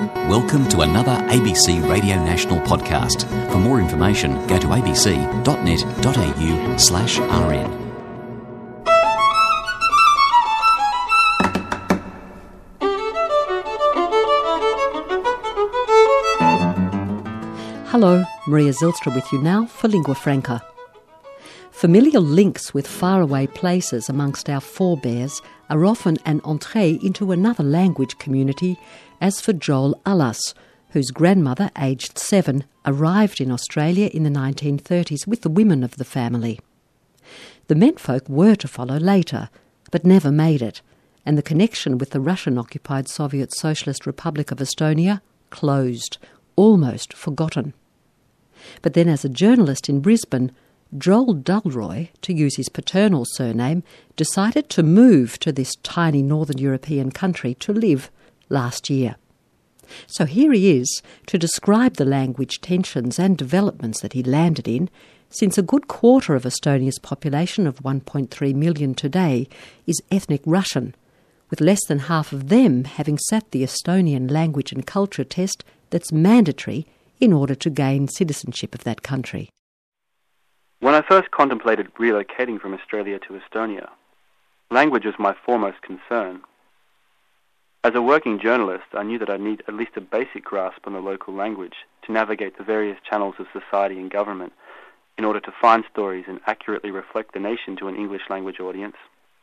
Welcome to another ABC Radio National podcast. For more information, go to abc.net.au/rn. Hello, Maria Zylstra with you now for Lingua Franca. Familial links with faraway places amongst our forebears are often an entrée into another language community, as for Joel Allas, whose grandmother, aged 7, arrived in Australia in the 1930s with the women of the family. The menfolk were to follow later, but never made it, and the connection with the Russian-occupied Soviet Socialist Republic of Estonia closed, almost forgotten. But then as a journalist in Brisbane, Joel Dulroy, to use his paternal surname, decided to move to this tiny northern European country to live last year. So here he is to describe the language tensions and developments that he landed in, since a good quarter of Estonia's population of 1.3 million today is ethnic Russian, with less than half of them having sat the Estonian language and culture test that's mandatory in order to gain citizenship of that country. When I first contemplated relocating from Australia to Estonia, language was my foremost concern. As a working journalist, I knew that I'd need at least a basic grasp on the local language to navigate the various channels of society and government in order to find stories and accurately reflect the nation to an English language audience.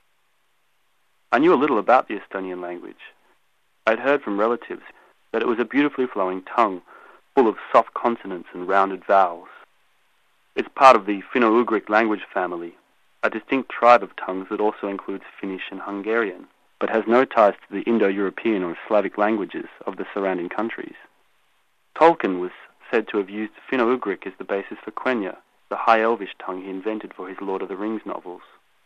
I knew a little about the Estonian language. I'd heard from relatives that it was a beautifully flowing tongue, full of soft consonants and rounded vowels. It's part of the Finno-Ugric language family, a distinct tribe of tongues that also includes Finnish and Hungarian, but has no ties to the Indo-European or Slavic languages of the surrounding countries. Tolkien was said to have used Finno-Ugric as the basis for Quenya, the High Elvish tongue he invented for his Lord of the Rings novels.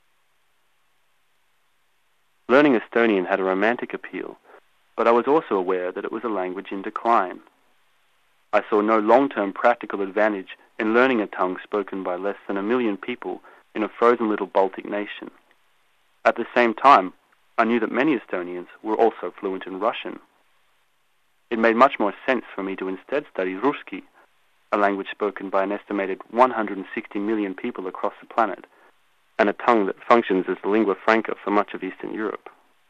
Learning Estonian had a romantic appeal, but I was also aware that it was a language in decline. I saw no long-term practical advantage in learning a tongue spoken by less than 1 million people in a frozen little Baltic nation. At the same time, I knew that many Estonians were also fluent in Russian. It made much more sense for me to instead study Ruski, a language spoken by an estimated 160 million people across the planet, and a tongue that functions as the lingua franca for much of Eastern Europe.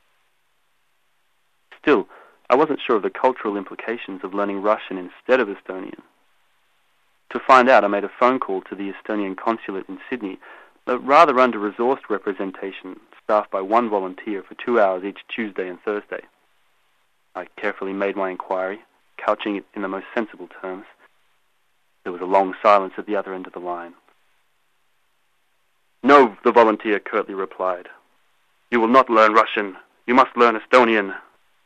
Still, I wasn't sure of the cultural implications of learning Russian instead of Estonian. To find out, I made a phone call to the Estonian consulate in Sydney, a rather under-resourced representation staffed by one volunteer for 2 hours each Tuesday and Thursday. I carefully made my inquiry, couching it in the most sensible terms. There was a long silence at the other end of the line. "No," the volunteer curtly replied. "You will not learn Russian. You must learn Estonian."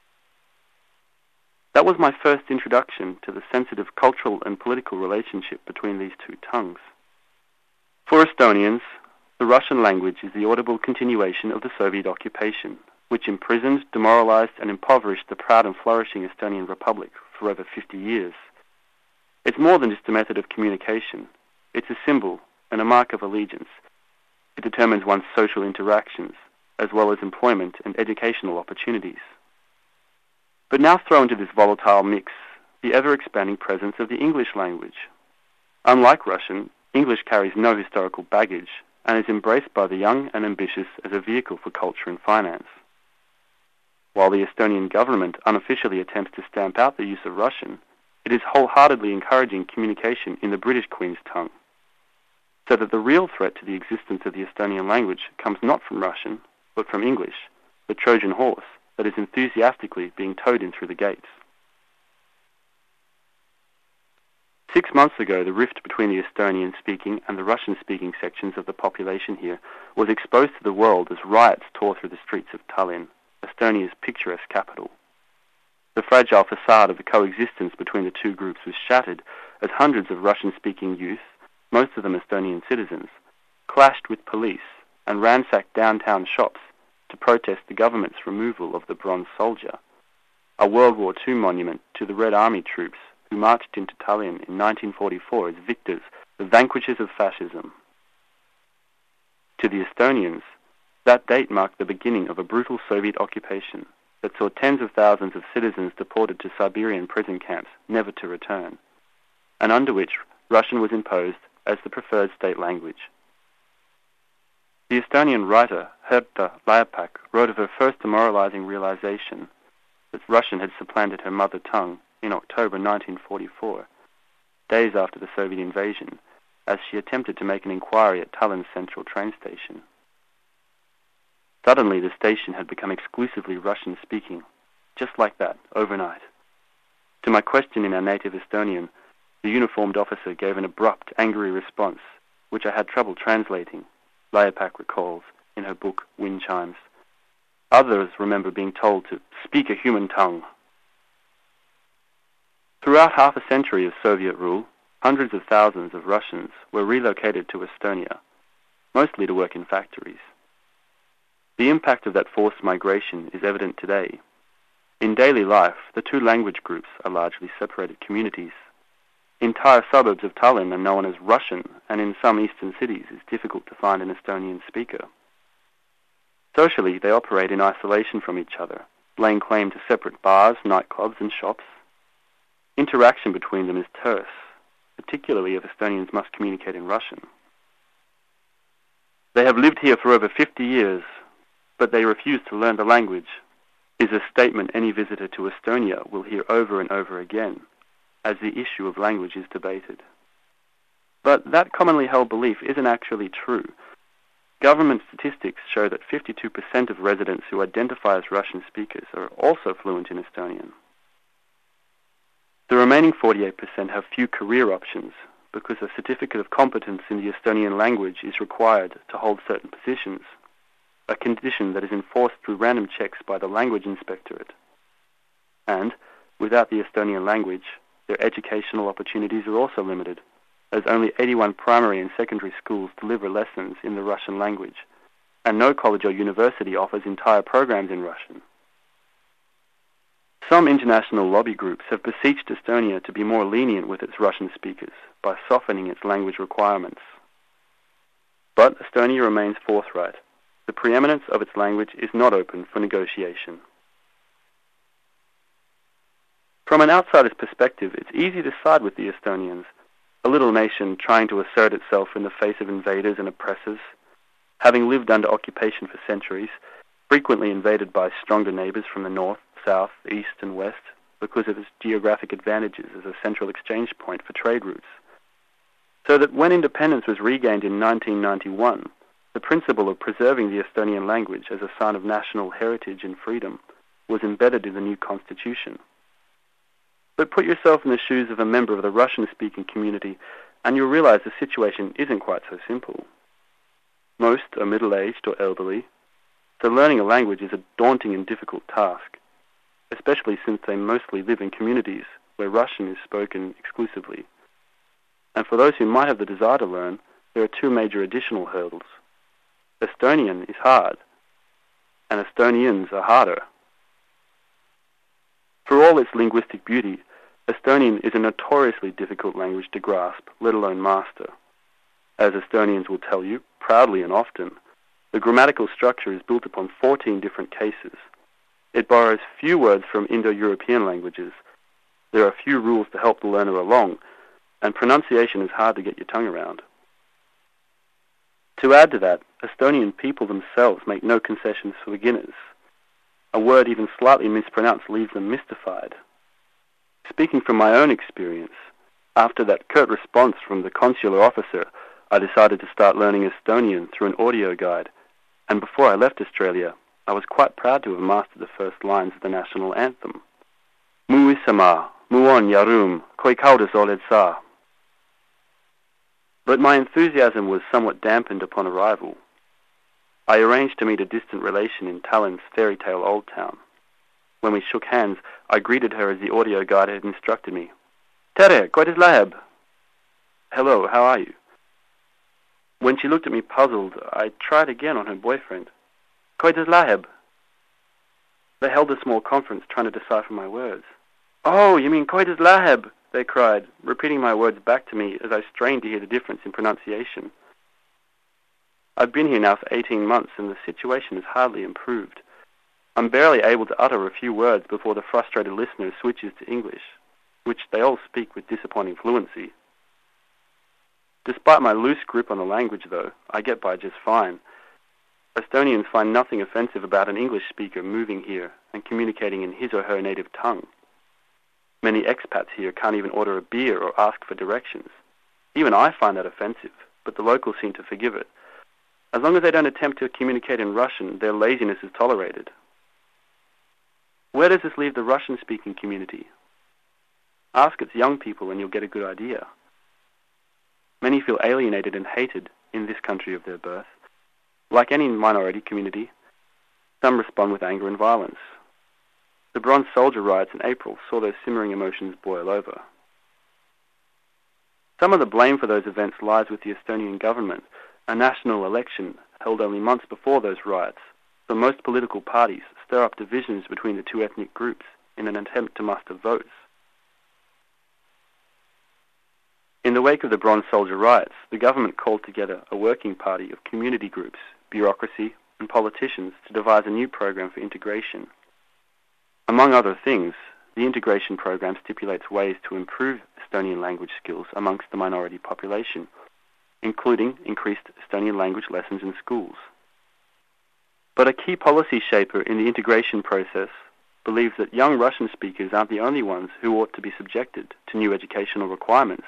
That was my first introduction to the sensitive cultural and political relationship between these two tongues. For Estonians, the Russian language is the audible continuation of the Soviet occupation, which imprisoned, demoralized, and impoverished the proud and flourishing Estonian Republic for over 50 years. It's more than just a method of communication. It's a symbol and a mark of allegiance. It determines one's social interactions, as well as employment and educational opportunities. But now throw into this volatile mix the ever-expanding presence of the English language. Unlike Russian, English carries no historical baggage and is embraced by the young and ambitious as a vehicle for culture and finance. While the Estonian government unofficially attempts to stamp out the use of Russian, it is wholeheartedly encouraging communication in the British Queen's tongue, so that the real threat to the existence of the Estonian language comes not from Russian, but from English, the Trojan horse that is enthusiastically being towed in through the gates. 6 months ago, the rift between the Estonian-speaking and the Russian-speaking sections of the population here was exposed to the world as riots tore through the streets of Tallinn, Estonia's picturesque capital. The fragile facade of the coexistence between the two groups was shattered as hundreds of Russian-speaking youth, most of them Estonian citizens, clashed with police and ransacked downtown shops to protest the government's removal of the Bronze Soldier, a World War II monument to the Red Army troops who marched into Tallinn in 1944 as victors, the vanquishers of fascism. To the Estonians, that date marked the beginning of a brutal Soviet occupation, that saw tens of thousands of citizens deported to Siberian prison camps, never to return, and under which Russian was imposed as the preferred state language. The Estonian writer Herta Laiapak wrote of her first demoralizing realization that Russian had supplanted her mother tongue in October 1944, days after the Soviet invasion, as she attempted to make an inquiry at Tallinn's central train station. Suddenly, the station had become exclusively Russian-speaking, just like that, overnight. To my question in our native Estonian, the uniformed officer gave an abrupt, angry response, which I had trouble translating, Laiapak recalls in her book Wind Chimes. Others remember being told to speak a human tongue. Throughout half a century of Soviet rule, hundreds of thousands of Russians were relocated to Estonia, mostly to work in factories. The impact of that forced migration is evident today. In daily life, the two language groups are largely separated communities. Entire suburbs of Tallinn are known as Russian, and in some eastern cities it's difficult to find an Estonian speaker. Socially, they operate in isolation from each other, laying claim to separate bars, nightclubs, and shops. Interaction between them is terse, particularly if Estonians must communicate in Russian. They have lived here for over 50 years, but they refuse to learn the language, is a statement any visitor to Estonia will hear over and over again, as the issue of language is debated. But that commonly held belief isn't actually true. Government statistics show that 52% of residents who identify as Russian speakers are also fluent in Estonian. The remaining 48% have few career options because a certificate of competence in the Estonian language is required to hold certain positions, a condition that is enforced through random checks by the Language Inspectorate. And, without the Estonian language, their educational opportunities are also limited, as only 81 primary and secondary schools deliver lessons in the Russian language, and no college or university offers entire programs in Russian. Some international lobby groups have beseeched Estonia to be more lenient with its Russian speakers by softening its language requirements. But Estonia remains forthright. The preeminence of its language is not open for negotiation. From an outsider's perspective, it's easy to side with the Estonians, a little nation trying to assert itself in the face of invaders and oppressors, having lived under occupation for centuries, frequently invaded by stronger neighbors from the north, south, east, and west because of its geographic advantages as a central exchange point for trade routes. So that when independence was regained in 1991, the principle of preserving the Estonian language as a sign of national heritage and freedom was embedded in the new constitution. But put yourself in the shoes of a member of the Russian-speaking community and you'll realize the situation isn't quite so simple. Most are middle-aged or elderly, so learning a language is a daunting and difficult task, especially since they mostly live in communities where Russian is spoken exclusively. And for those who might have the desire to learn, there are two major additional hurdles. Estonian is hard, and Estonians are harder. For all its linguistic beauty, Estonian is a notoriously difficult language to grasp, let alone master. As Estonians will tell you, proudly and often, the grammatical structure is built upon 14 different cases. It borrows few words from Indo-European languages. There are few rules to help the learner along, and pronunciation is hard to get your tongue around. To add to that, Estonian people themselves make no concessions for beginners. A word even slightly mispronounced leaves them mystified. Speaking from my own experience, after that curt response from the consular officer, I decided to start learning Estonian through an audio guide, and before I left Australia, I was quite proud to have mastered the first lines of the national anthem. Mu isama, mu on yarum, koi kaudas oled sa. But my enthusiasm was somewhat dampened upon arrival. I arranged to meet a distant relation in Tallinn's fairy tale old town. When we shook hands, I greeted her as the audio guide had instructed me. Tere, kuidas läheb? Hello, how are you? When she looked at me puzzled, I tried again on her boyfriend. Kuidas läheb? They held a small conference trying to decipher my words. Oh, you mean kuidas läheb? They cried, repeating my words back to me as I strained to hear the difference in pronunciation. I've been here now for 18 months and the situation has hardly improved. I'm barely able to utter a few words before the frustrated listener switches to English, which they all speak with disappointing fluency. Despite my loose grip on the language, though, I get by just fine. Estonians find nothing offensive about an English speaker moving here and communicating in his or her native tongue. Many expats here can't even order a beer or ask for directions. Even I find that offensive, but the locals seem to forgive it. As long as they don't attempt to communicate in Russian, their laziness is tolerated. Where does this leave the Russian-speaking community? Ask its young people and you'll get a good idea. Many feel alienated and hated in this country of their birth. Like any minority community, some respond with anger and violence. The Bronze Soldier riots in April saw those simmering emotions boil over. Some of the blame for those events lies with the Estonian government. A national election held only months before those riots, so most political parties stir up divisions between the two ethnic groups in an attempt to muster votes. In the wake of the Bronze Soldier riots, the government called together a working party of community groups, bureaucracy, and politicians to devise a new program for integration. Among other things, the integration program stipulates ways to improve Estonian language skills amongst the minority population, including increased Estonian language lessons in schools. But a key policy shaper in the integration process believes that young Russian speakers aren't the only ones who ought to be subjected to new educational requirements.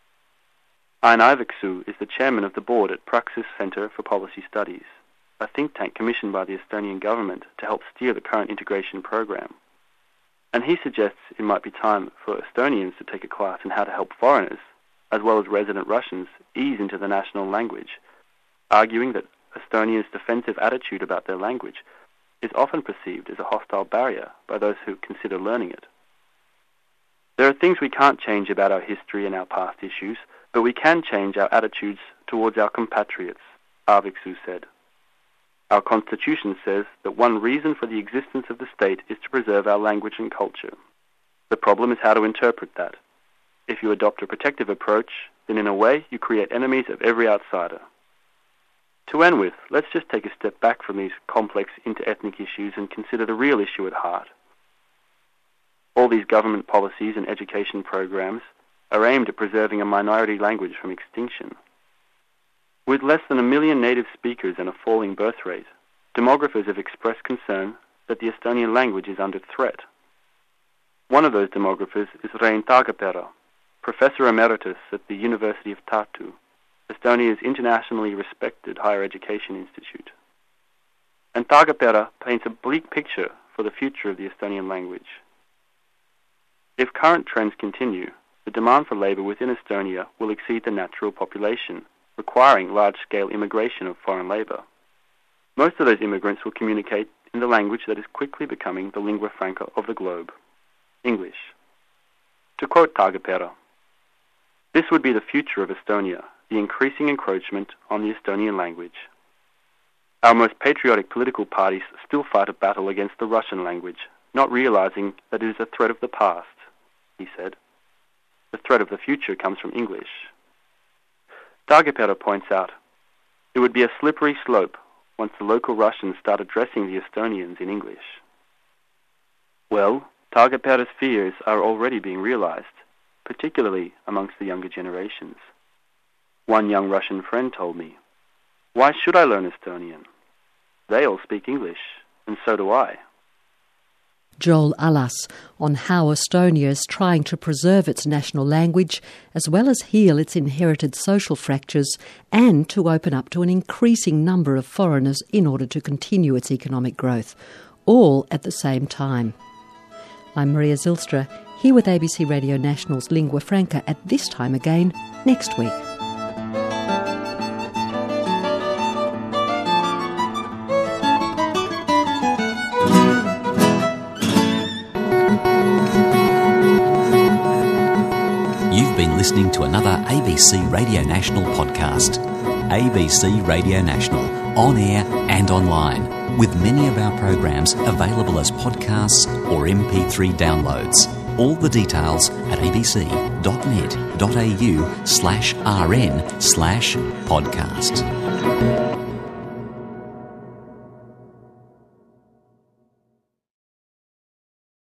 Ain Aivaksu is the chairman of the board at Praxis Centre for Policy Studies, a think tank commissioned by the Estonian government to help steer the current integration program. And he suggests it might be time for Estonians to take a class in how to help foreigners, as well as resident Russians, ease into the national language, arguing that Estonians' defensive attitude about their language is often perceived as a hostile barrier by those who consider learning it. There are things we can't change about our history and our past issues, but we can change our attitudes towards our compatriots, Aivaksu said. Our constitution says that one reason for the existence of the state is to preserve our language and culture. The problem is how to interpret that. If you adopt a protective approach, then in a way you create enemies of every outsider. To end with, let's just take a step back from these complex inter-ethnic issues and consider the real issue at heart. All these government policies and education programs are aimed at preserving a minority language from extinction. With less than 1 million native speakers and a falling birth rate, demographers have expressed concern that the Estonian language is under threat. One of those demographers is Rein Taagepera, Professor Emeritus at the University of Tartu, Estonia's internationally respected higher education institute. And Taagepera paints a bleak picture for the future of the Estonian language. If current trends continue, the demand for labour within Estonia will exceed the natural population, requiring large-scale immigration of foreign labour. Most of those immigrants will communicate in the language that is quickly becoming the lingua franca of the globe, English. To quote Taagepera, "This would be the future of Estonia, the increasing encroachment on the Estonian language. Our most patriotic political parties still fight a battle against the Russian language, not realizing that it is a threat of the past," he said. The threat of the future comes from English. Taagepera points out, it would be a slippery slope once the local Russians start addressing the Estonians in English. Well, Taagepera's fears are already being realized, particularly amongst the younger generations. One young Russian friend told me, "Why should I learn Estonian? They all speak English, and so do I." Joel Allas on how Estonia is trying to preserve its national language as well as heal its inherited social fractures and to open up to an increasing number of foreigners in order to continue its economic growth, all at the same time. I'm Maria Zylstra, here with ABC Radio National's Lingua Franca at this time again next week. You've been listening to another ABC Radio National podcast. ABC Radio National, on air and online, with many of our programs available as podcasts or MP3 downloads. All the details at abc.net.au/rn/podcast.